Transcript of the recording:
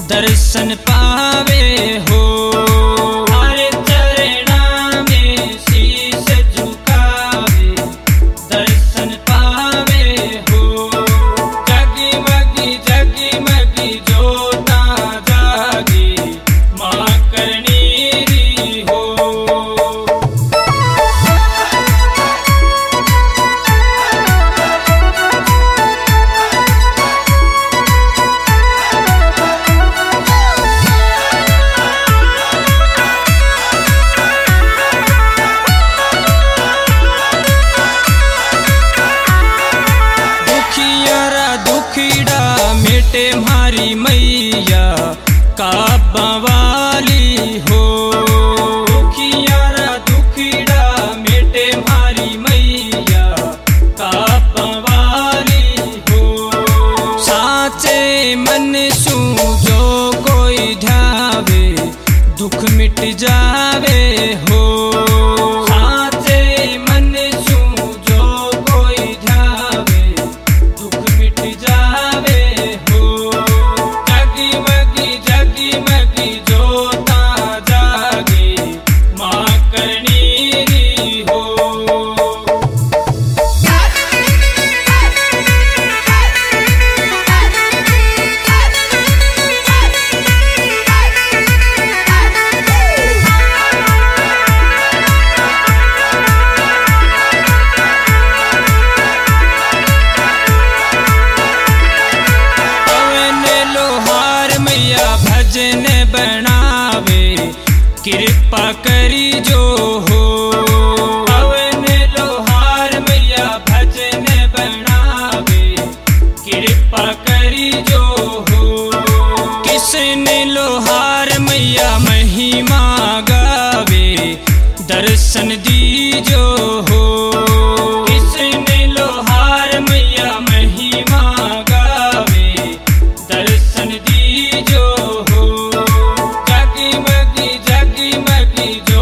दर्शन पावे हो। हर चरणा में शीश झुकावे दर्शन पावे हो। जगमगी जगमगी जोता जागे माँ करनेरी हो। दुखीड़ा मेटे मारी मैया काबा वाली हो। दुखियारा दुखीड़ा मेटे मारी मैया काबा वाली हो। साचे मन सू जो कोई ध्यावे दुख मिट जावे हो। साचे मन सू जो कोई ध्यावे दुख मिट जावे हो। जगमगी जगमगी जोता जागे माँ करनेरी हो। भजन बनावे कृपा करी जो हो। पवन लोहार मैया भजन बनावे कृपा करी जो हो। किसने लोहार मैया महिमा गावे दर्शन दी जो हो। किसने लोहार मैया महिमा गावे दर्शन दी जो हो। जगमगी जगमगी जो